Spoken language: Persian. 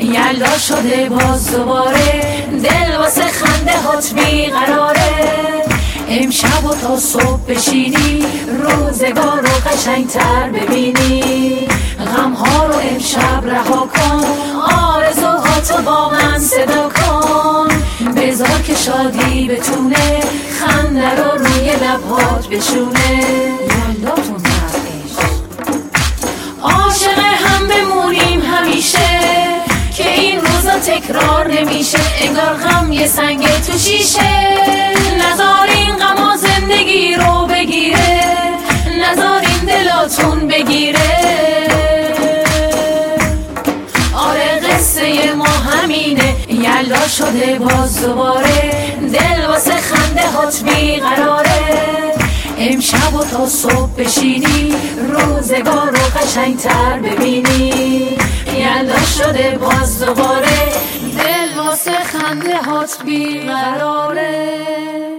یلدا شده باز دوباره، دل واسه خنده هات بیقراره. امشب و تا صبح بشینی، روزگار رو قشنگتر ببینی. غمها رو امشب رها کن، آرزوهاتو با من صدا کن. بذار که شادی بتونه خنده رو روی لبهات بشونه. یلداتون عاشق هم بمونیم همیشه، که این روزا تکرار نمیشه. انگار غم یه سنگ تو شیشه، نذارین غما زندگی رو بگیره، نذارین دلاتون بگیره. آره قصه ما همینه، یلدا شده باز دوباره، دل واسه خنده هات بیقراره. امشب و تا صبح بشینی، روزگار رو قشنگتر ببینی. یلدا شده باز دوباره، دل واسه خنده هات بیقراره.